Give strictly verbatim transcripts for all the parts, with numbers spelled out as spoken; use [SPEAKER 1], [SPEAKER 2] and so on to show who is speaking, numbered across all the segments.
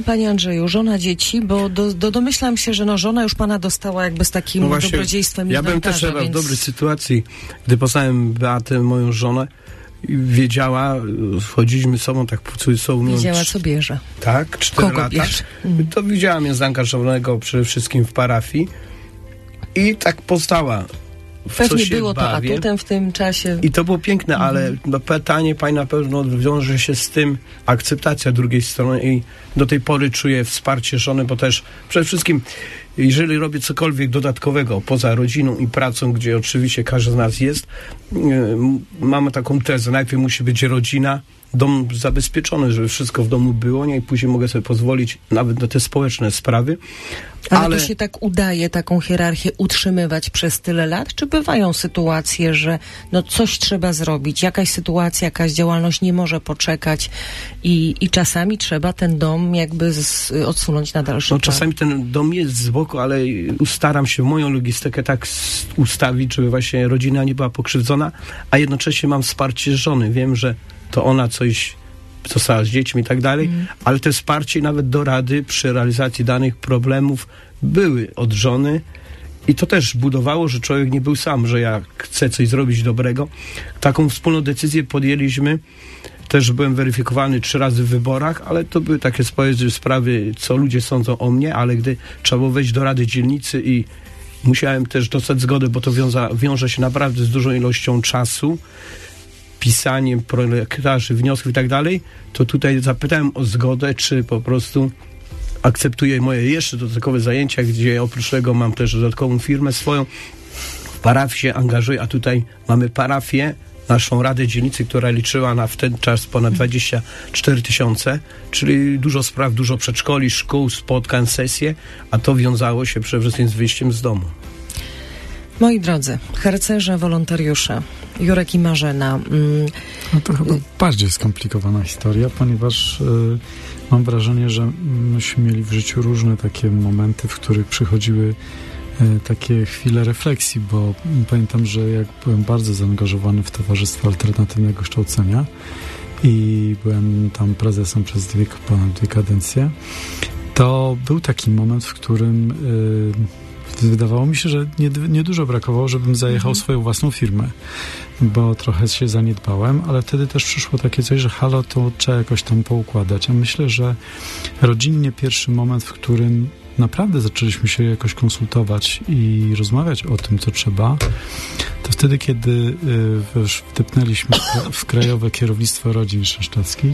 [SPEAKER 1] Panie Andrzeju, żona, dzieci, bo do, do, domyślam się, że no, żona już pana dostała jakby z takim
[SPEAKER 2] no właśnie,
[SPEAKER 1] dobrodziejstwem
[SPEAKER 2] ja byłem też
[SPEAKER 1] więc...
[SPEAKER 2] w dobrej sytuacji, gdy poznałem Beatę, moją żonę, i wiedziała, wchodziliśmy z sobą, tak w cudzysłowie.
[SPEAKER 1] Wiedziała, co bierze.
[SPEAKER 2] Tak, cztery
[SPEAKER 1] Kogo
[SPEAKER 2] lata.
[SPEAKER 1] bierze? Mm.
[SPEAKER 2] To widziała mnie zaangażowanego przede wszystkim w parafii i tak poznała.
[SPEAKER 1] Pewnie było to atutem w tym czasie.
[SPEAKER 2] I to było piękne, mm. ale no, pytanie pani na pewno wiąże się z tym akceptacja drugiej strony i do tej pory czuję wsparcie żony, bo też przede wszystkim jeżeli robię cokolwiek dodatkowego poza rodziną i pracą, gdzie oczywiście każdy z nas jest, yy, mamy taką tezę, najpierw musi być rodzina, dom zabezpieczony, żeby wszystko w domu było, nie? I później mogę sobie pozwolić nawet na te społeczne sprawy.
[SPEAKER 1] Ale, ale to się tak udaje, taką hierarchię utrzymywać przez tyle lat? Czy bywają sytuacje, że no coś trzeba zrobić, jakaś sytuacja, jakaś działalność nie może poczekać i, i czasami trzeba ten dom jakby z, odsunąć na dalszy
[SPEAKER 2] no,
[SPEAKER 1] czas?
[SPEAKER 2] Czasami ten dom jest z boku, ale staram się moją logistykę tak ustawić, żeby właśnie rodzina nie była pokrzywdzona, a jednocześnie mam wsparcie żony. Wiem, że to ona coś została z dziećmi i tak dalej, mm. ale to wsparcie nawet do rady przy realizacji danych problemów były od żony i to też budowało, że człowiek nie był sam, że ja chcę coś zrobić dobrego. Taką wspólną decyzję podjęliśmy. Też byłem weryfikowany trzy razy w wyborach, ale to były takie sprawy, co ludzie sądzą o mnie, ale gdy trzeba było wejść do Rady Dzielnicy i musiałem też dostać zgodę, bo to wiąza, wiąże się naprawdę z dużą ilością czasu, pisaniem projektarzy, wniosków i tak dalej, to tutaj zapytałem o zgodę, czy po prostu akceptuje moje jeszcze dodatkowe zajęcia, gdzie oprócz tego mam też dodatkową firmę swoją, w parafii się angażuję, a tutaj mamy parafię, naszą Radę Dzielnicy, która liczyła na w ten czas ponad dwadzieścia cztery tysiące, czyli dużo spraw, dużo przedszkoli, szkół, spotkań, sesje, a to wiązało się przede wszystkim z wyjściem z domu.
[SPEAKER 1] Moi drodzy, harcerze, wolontariusze, Jurek i Marzena. Mm,
[SPEAKER 3] no to chyba bardziej skomplikowana historia, ponieważ y, mam wrażenie, że myśmy mieli w życiu różne takie momenty, w których przychodziły y, takie chwile refleksji, bo pamiętam, że jak byłem bardzo zaangażowany w Towarzystwo Alternatywnego Kształcenia i byłem tam prezesem przez dwie, ponad dwie kadencje, to był taki moment, w którym y, wydawało mi się, że niedużo nie brakowało, żebym zajechał mhm. swoją własną firmę, bo trochę się zaniedbałem, ale wtedy też przyszło takie coś, że halo, to trzeba jakoś tam poukładać. A myślę, że rodzinnie pierwszy moment, w którym naprawdę zaczęliśmy się jakoś konsultować i rozmawiać o tym, co trzeba, to wtedy, kiedy y, wdepnęliśmy w Krajowe Kierownictwo Rodzin Szensztadzkich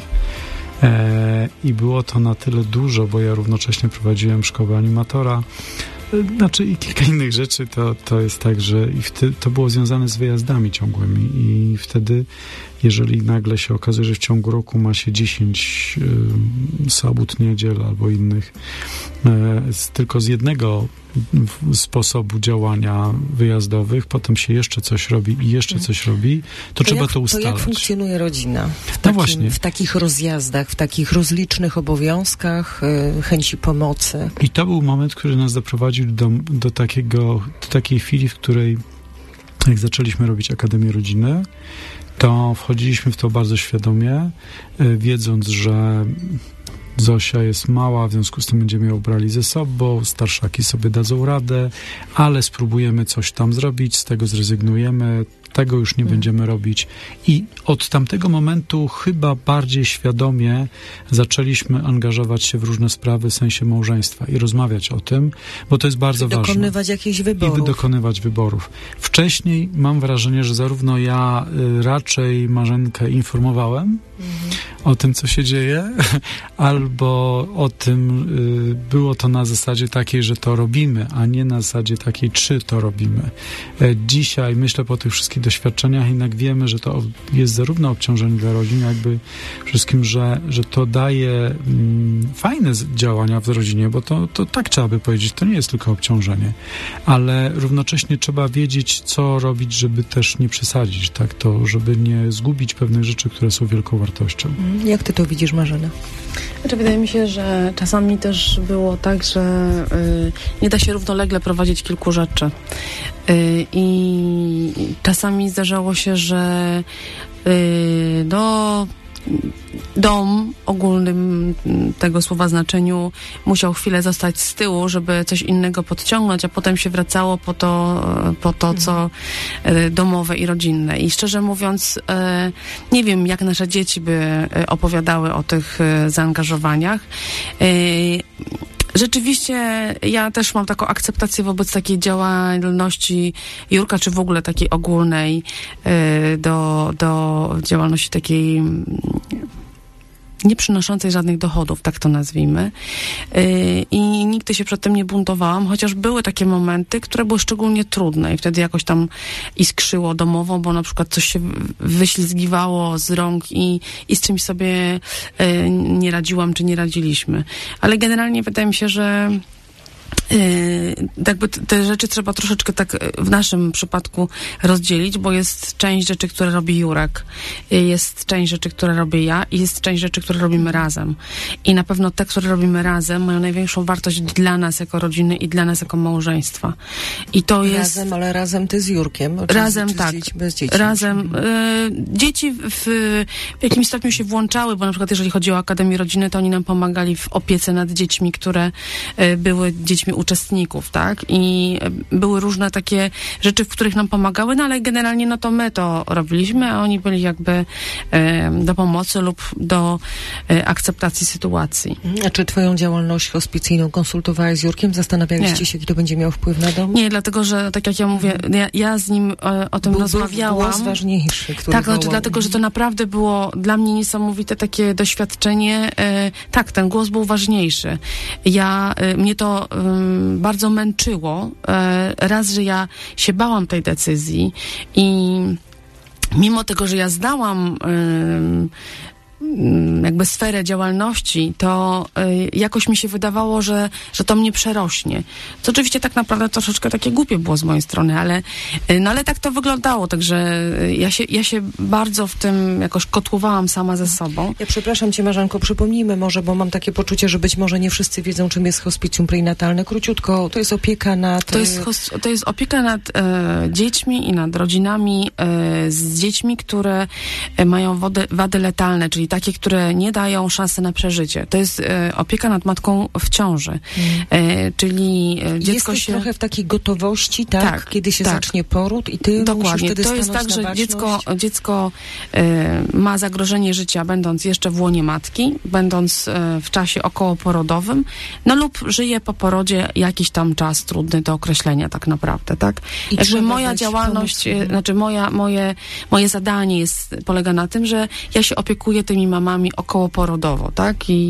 [SPEAKER 3] e, i było to na tyle dużo, bo ja równocześnie prowadziłem szkołę animatora, znaczy i kilka innych rzeczy, to, to jest tak, że i wtedy, to było związane z wyjazdami ciągłymi i wtedy, jeżeli nagle się okazuje, że w ciągu roku ma się dziesięć y, sobót, niedziel albo innych y, z, tylko z jednego sposobu działania wyjazdowych, potem się jeszcze coś robi i jeszcze coś robi, to, to trzeba
[SPEAKER 1] jak,
[SPEAKER 3] to ustalać.
[SPEAKER 1] To jak funkcjonuje rodzina? W,
[SPEAKER 3] no
[SPEAKER 1] takim,
[SPEAKER 3] właśnie.
[SPEAKER 1] w takich rozjazdach, w takich rozlicznych obowiązkach, y, chęci pomocy.
[SPEAKER 3] I to był moment, który nas doprowadził do, do, takiego, do takiej chwili, w której jak zaczęliśmy robić Akademię Rodziny, to wchodziliśmy w to bardzo świadomie, y, wiedząc, że Zosia jest mała, w związku z tym będziemy ją brali ze sobą, starszaki sobie dadzą radę, ale spróbujemy coś tam zrobić, z tego zrezygnujemy, tego już nie hmm. będziemy robić. I od tamtego momentu chyba bardziej świadomie zaczęliśmy angażować się w różne sprawy w sensie małżeństwa i rozmawiać o tym, bo to jest bardzo
[SPEAKER 1] I
[SPEAKER 3] ważne.
[SPEAKER 1] dokonywać jakichś wyborów.
[SPEAKER 3] I dokonywać wyborów. Wcześniej mam wrażenie, że zarówno ja y, raczej Marzenkę informowałem mhm. o tym, co się dzieje, albo o tym y, było to na zasadzie takiej, że to robimy, a nie na zasadzie takiej, czy to robimy. E, dzisiaj myślę po tych wszystkich doświadczeniach jednak wiemy, że to jest zarówno obciążenie dla rodzin, jakby wszystkim, że, że to daje mm, fajne działania w rodzinie, bo to, to tak trzeba by powiedzieć, to nie jest tylko obciążenie, ale równocześnie trzeba wiedzieć, co robić, żeby też nie przesadzić, tak, to, żeby nie zgubić pewnych rzeczy, które są wielką wartością.
[SPEAKER 1] Jak ty to widzisz, Marzena?
[SPEAKER 4] Znaczy, wydaje mi się, że czasami też było tak, że y, nie da się równolegle prowadzić kilku rzeczy. Y, I czasami zdarzało się, że y, no dom ogólnym tego słowa znaczeniu musiał chwilę zostać z tyłu, żeby coś innego podciągnąć, a potem się wracało po to, po to co domowe i rodzinne. I szczerze mówiąc, nie wiem, jak nasze dzieci by opowiadały o tych zaangażowaniach. Rzeczywiście ja też mam taką akceptację wobec takiej działalności Jurka, czy w ogóle takiej ogólnej do, do działalności takiej nie przynoszącej żadnych dochodów, tak to nazwijmy. I nigdy się przed tym nie buntowałam, chociaż były takie momenty, które były szczególnie trudne i wtedy jakoś tam iskrzyło domowo, bo na przykład coś się wyślizgiwało z rąk i, i z czymś sobie nie radziłam, czy nie radziliśmy. Ale generalnie wydaje mi się, że Yy, jakby te rzeczy trzeba troszeczkę tak w naszym przypadku rozdzielić, bo jest część rzeczy, które robi Jurek, jest część rzeczy, które robię ja i jest część rzeczy, które robimy razem. I na pewno te, które robimy razem, mają największą wartość dla nas jako rodziny i dla nas jako małżeństwa. I to
[SPEAKER 1] razem,
[SPEAKER 4] jest...
[SPEAKER 1] Razem, ale razem ty z Jurkiem?
[SPEAKER 4] Razem,
[SPEAKER 1] czy z
[SPEAKER 4] tak.
[SPEAKER 1] Dzieci, bez dzieci?
[SPEAKER 4] Razem. Yy, dzieci w, w jakimś stopniu się włączały, bo na przykład jeżeli chodzi o Akademię Rodziny, to oni nam pomagali w opiece nad dziećmi, które yy, były dziećmi uczestników, tak? I były różne takie rzeczy, w których nam pomagały, no ale generalnie no to my to robiliśmy, a oni byli jakby e, do pomocy lub do e, akceptacji sytuacji.
[SPEAKER 1] A czy twoją działalność hospicyjną konsultowałeś z Jurkiem? Zastanawialiście
[SPEAKER 4] Nie.
[SPEAKER 1] się, jaki to będzie miał wpływ na dom?
[SPEAKER 4] Nie, dlatego, że tak jak ja mówię, ja, ja z nim e, o tym
[SPEAKER 1] Był,
[SPEAKER 4] rozmawiałam.
[SPEAKER 1] Był głos ważniejszy, który
[SPEAKER 4] Tak, znaczy
[SPEAKER 1] wołał.
[SPEAKER 4] dlatego, że to naprawdę było dla mnie niesamowite takie doświadczenie. E, tak, ten głos był ważniejszy. Ja, e, mnie to e, bardzo męczyło. E, raz, że ja się bałam tej decyzji i mimo tego, że ja znałam e, jakby sferę działalności, to y, jakoś mi się wydawało, że, że to mnie przerośnie. Co oczywiście tak naprawdę troszeczkę takie głupie było z mojej strony, ale, y, no ale tak to wyglądało, także y, ja, się, ja się bardzo w tym jakoś kotłowałam sama ze sobą.
[SPEAKER 1] Ja przepraszam cię, Marzenko, przypomnijmy może, bo mam takie poczucie, że być może nie wszyscy wiedzą, czym jest hospicjum prenatalne. Króciutko, to jest opieka nad...
[SPEAKER 4] To jest, hos- to jest opieka nad e, dziećmi i nad rodzinami e, z dziećmi, które e, mają wody, wady letalne, czyli takie, które nie dają szansy na przeżycie. To jest e, opieka nad matką w ciąży. Mm. E, czyli e, dziecko
[SPEAKER 1] Jesteś
[SPEAKER 4] się...
[SPEAKER 1] trochę w takiej gotowości, tak?
[SPEAKER 4] Tak,
[SPEAKER 1] Kiedy się
[SPEAKER 4] tak.
[SPEAKER 1] zacznie poród i ty
[SPEAKER 4] Dokładnie.
[SPEAKER 1] musisz wtedy
[SPEAKER 4] to jest tak, że
[SPEAKER 1] baczność.
[SPEAKER 4] dziecko, dziecko e, ma zagrożenie życia, będąc jeszcze w łonie matki, będąc e, w czasie okołoporodowym, no lub żyje po porodzie jakiś tam czas trudny do określenia tak naprawdę, tak?
[SPEAKER 1] I
[SPEAKER 4] Jakby moja działalność,
[SPEAKER 1] pomóc.
[SPEAKER 4] e, znaczy moja, moje, moje zadanie jest, polega na tym, że ja się opiekuję tymi mamami okołoporodowo, tak? I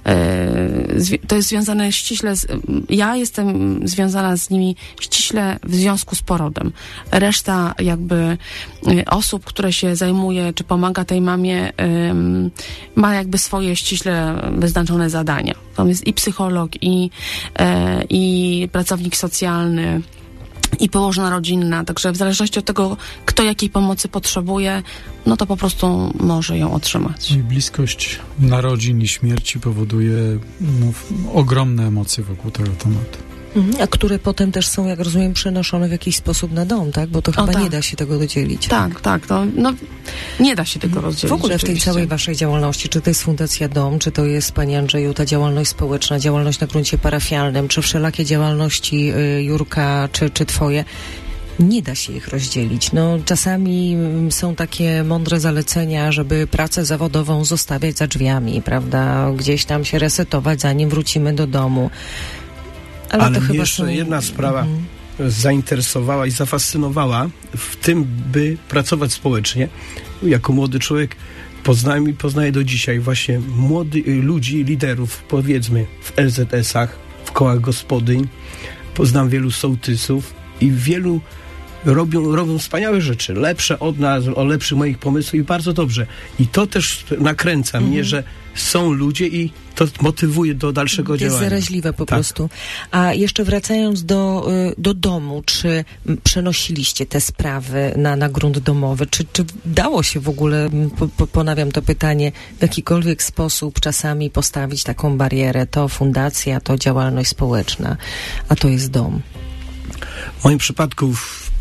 [SPEAKER 4] e, zwi- to jest związane ściśle z, ja jestem związana z nimi ściśle w związku z porodem. Reszta jakby e, osób, które się zajmuje, czy pomaga tej mamie, e, ma jakby swoje ściśle wyznaczone zadania. Tam jest i psycholog, i, e, i pracownik socjalny, i położna rodzinna, także w zależności od tego, kto jakiej pomocy potrzebuje, no to po prostu może ją otrzymać.
[SPEAKER 3] I bliskość narodzin i śmierci powoduje no, ogromne emocje wokół tego tematu.
[SPEAKER 1] Mhm, a które potem też są, jak rozumiem, przenoszone w jakiś sposób na dom, tak? Bo to chyba
[SPEAKER 4] tak.
[SPEAKER 1] nie da się tego dodzielić.
[SPEAKER 4] Tak, tak, to, no nie da się tego rozdzielić.
[SPEAKER 1] W ogóle w tej
[SPEAKER 4] rzeczywiście.
[SPEAKER 1] całej waszej działalności, czy to jest Fundacja Dom, czy to jest, Panie Andrzeju, ta działalność społeczna, działalność na gruncie parafialnym, czy wszelakie działalności y, Jurka, czy, czy twoje, nie da się ich rozdzielić. No, czasami mm, są takie mądre zalecenia, żeby pracę zawodową zostawiać za drzwiami, prawda? Gdzieś tam się resetować, zanim wrócimy do domu. Ale,
[SPEAKER 2] Ale
[SPEAKER 1] to
[SPEAKER 2] mnie
[SPEAKER 1] chyba
[SPEAKER 2] jeszcze
[SPEAKER 1] są...
[SPEAKER 2] jedna sprawa
[SPEAKER 1] Mhm.
[SPEAKER 2] zainteresowała i zafascynowała w tym, by pracować społecznie. Jako młody człowiek poznałem i poznaję do dzisiaj właśnie młodych ludzi, liderów, powiedzmy w L Z S-ach, w kołach gospodyń. Poznam wielu sołtysów i wielu robią, robią wspaniałe rzeczy, lepsze od nas, o lepszych moich pomysłów i bardzo dobrze. I to też nakręca
[SPEAKER 1] Mhm.
[SPEAKER 2] mnie, że są ludzie i to motywuje do dalszego
[SPEAKER 1] To jest
[SPEAKER 2] działania.
[SPEAKER 1] zaraźliwe po
[SPEAKER 2] Tak.
[SPEAKER 1] prostu. A jeszcze wracając do, y, do domu, czy m, przenosiliście te sprawy na, na grunt domowy? Czy, czy dało się w ogóle, m, po, po, ponawiam to pytanie, w jakikolwiek sposób czasami postawić taką barierę? To fundacja, to działalność społeczna, a to jest dom.
[SPEAKER 2] W moim przypadku w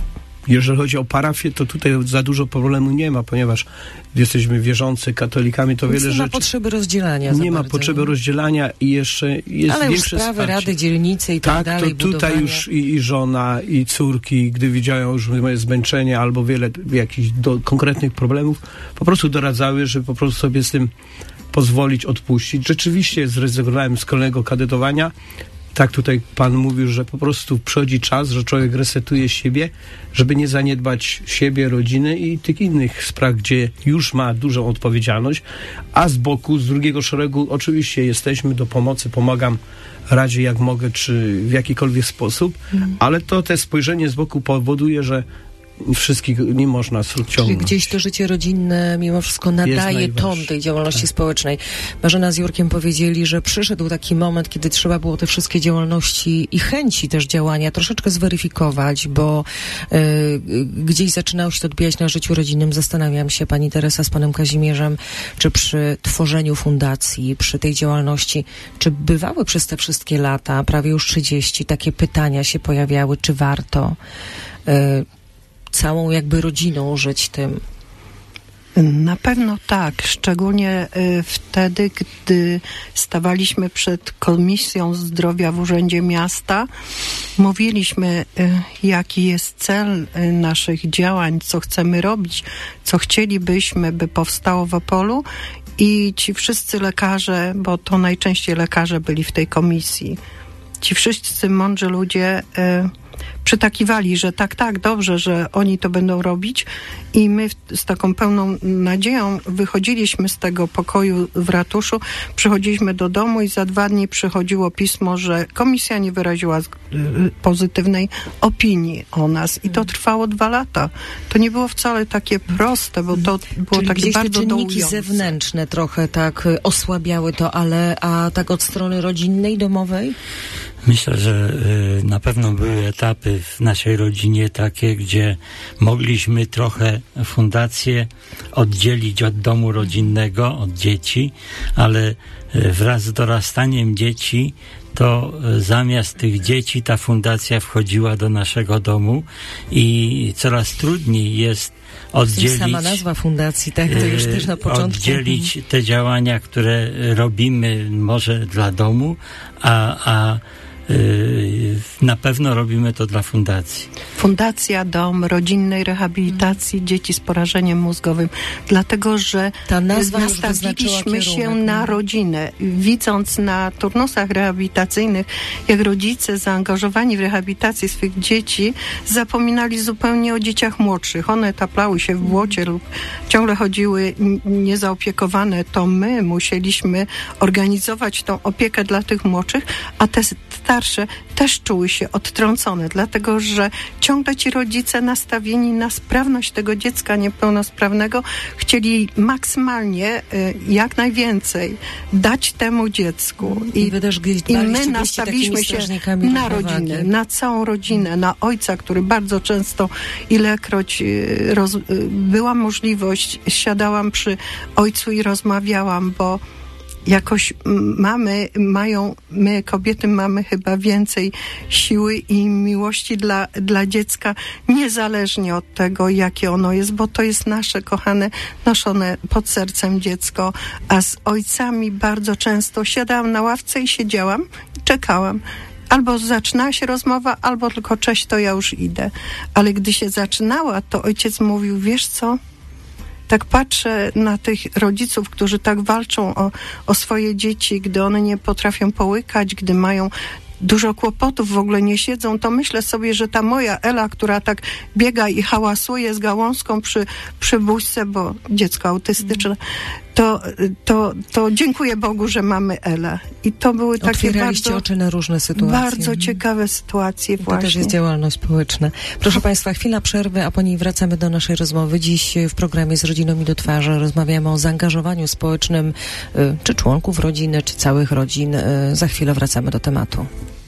[SPEAKER 2] Jeżeli chodzi o parafię, to tutaj za dużo problemu nie ma, ponieważ jesteśmy wierzący katolikami, to
[SPEAKER 1] Więc
[SPEAKER 2] wiele
[SPEAKER 1] nie ma
[SPEAKER 2] rzeczy...
[SPEAKER 1] potrzeby rozdzielania.
[SPEAKER 2] Nie
[SPEAKER 1] za
[SPEAKER 2] ma
[SPEAKER 1] bardzo,
[SPEAKER 2] potrzeby
[SPEAKER 1] nie?
[SPEAKER 2] rozdzielania i jeszcze jest
[SPEAKER 1] Ale już
[SPEAKER 2] większe
[SPEAKER 1] sprawy
[SPEAKER 2] wsparcie.
[SPEAKER 1] rady, dzielnicy i tak,
[SPEAKER 2] Tak,
[SPEAKER 1] dalej,
[SPEAKER 2] to tutaj
[SPEAKER 1] budowania.
[SPEAKER 2] już i, i żona, i córki, gdy widziały już moje zmęczenie albo wiele jakichś do, konkretnych problemów, po prostu doradzały, że po prostu sobie z tym pozwolić, odpuścić. Rzeczywiście zrezygnowałem z kolejnego kadetowania. Tak tutaj pan mówił, że po prostu przychodzi czas, że człowiek resetuje siebie, żeby nie zaniedbać siebie, rodziny i tych innych spraw, gdzie już ma dużą odpowiedzialność, a z boku, z drugiego szeregu oczywiście jesteśmy do pomocy, pomagam radzie jak mogę, czy w jakikolwiek sposób, mm. ale to te spojrzenie z boku powoduje, że wszystkich nie można ciągnąć.
[SPEAKER 1] Czyli gdzieś to życie rodzinne mimo wszystko nadaje ton tej działalności tak. społecznej. Marzena z Jurkiem powiedzieli, że przyszedł taki moment, kiedy trzeba było te wszystkie działalności i chęci też działania troszeczkę zweryfikować, bo y, gdzieś zaczynało się to odbijać na życiu rodzinnym. Zastanawiam się, pani Teresa z panem Kazimierzem, czy przy tworzeniu fundacji, przy tej działalności, czy bywały przez te wszystkie lata, prawie już trzydzieści, takie pytania się pojawiały, czy warto y, całą jakby rodziną żyć tym?
[SPEAKER 5] Na pewno tak, szczególnie y, wtedy, gdy stawaliśmy przed Komisją Zdrowia w Urzędzie Miasta, mówiliśmy, y, jaki jest cel y, naszych działań, co chcemy robić, co chcielibyśmy, by powstało w Opolu, i ci wszyscy lekarze, bo to najczęściej lekarze byli w tej komisji, ci wszyscy mądrzy ludzie y, przytakiwali, że tak, tak, dobrze, że oni to będą robić, i my w, z taką pełną nadzieją wychodziliśmy z tego pokoju w ratuszu, przychodziliśmy do domu i za dwa dni przychodziło pismo, że komisja nie wyraziła z, y, pozytywnej opinii o nas, i to trwało dwa lata. To nie było wcale takie proste, bo to było
[SPEAKER 1] Czyli
[SPEAKER 5] takie
[SPEAKER 1] gdzieś
[SPEAKER 5] bardzo
[SPEAKER 1] te czynniki
[SPEAKER 5] dołujące.
[SPEAKER 1] zewnętrzne trochę tak y, osłabiały to, ale a tak od strony rodzinnej, domowej?
[SPEAKER 6] Myślę, że y, na pewno były etapy w naszej rodzinie takie, gdzie mogliśmy trochę fundację oddzielić od domu rodzinnego, od dzieci, ale y, wraz z dorastaniem dzieci to y, zamiast tych dzieci ta fundacja wchodziła do naszego domu i coraz trudniej jest oddzielić...
[SPEAKER 1] Sama nazwa fundacji, tak, to już też na początku.
[SPEAKER 6] Oddzielić te działania, które robimy może dla domu, a, a na pewno robimy to dla fundacji.
[SPEAKER 5] Fundacja Dom Rodzinnej Rehabilitacji Dzieci z Porażeniem Mózgowym, dlatego, że
[SPEAKER 1] ta nazwa
[SPEAKER 5] nastawiliśmy się na rodzinę. Widząc na turnusach rehabilitacyjnych, jak rodzice zaangażowani w rehabilitację swych dzieci zapominali zupełnie o dzieciach młodszych. One taplały się w błocie lub ciągle chodziły niezaopiekowane. To my musieliśmy organizować tą opiekę dla tych młodszych, a te starsze też czuły się odtrącone, dlatego że ciągle ci rodzice nastawieni na sprawność tego dziecka niepełnosprawnego chcieli maksymalnie, jak najwięcej dać temu dziecku. I,
[SPEAKER 1] I, wy też
[SPEAKER 5] i my nastawiliśmy się na rodzinę, na całą rodzinę, na ojca, który bardzo często, ilekroć roz, była możliwość, siadałam przy ojcu i rozmawiałam, bo jakoś mamy, mają, my kobiety mamy chyba więcej siły i miłości dla, dla dziecka, niezależnie od tego, jakie ono jest, bo to jest nasze kochane, noszone pod sercem dziecko, a z ojcami bardzo często siadałam na ławce i siedziałam i czekałam. Albo zaczynała się rozmowa, albo tylko cześć, to ja już idę. Ale gdy się zaczynała, to ojciec mówił, wiesz co? Tak patrzę na tych rodziców, którzy tak walczą o, o swoje dzieci, gdy one nie potrafią połykać, gdy mają dużo kłopotów, w ogóle nie siedzą, to myślę sobie, że ta moja Ela, która tak biega i hałasuje z gałązką przy, przy buźce, bo dziecko autystyczne, to, to, to dziękuję Bogu, że mamy Elę. I to były takie bardzo,
[SPEAKER 1] oczy na różne sytuacje.
[SPEAKER 5] Bardzo ciekawe sytuacje
[SPEAKER 1] to
[SPEAKER 5] właśnie.
[SPEAKER 1] To też jest działalność społeczna. Proszę Państwa, chwila przerwy, a po niej wracamy do naszej rozmowy. Dziś w programie Z Rodziną mi do twarzy rozmawiamy o zaangażowaniu społecznym czy członków rodziny, czy całych rodzin. Za chwilę wracamy do tematu.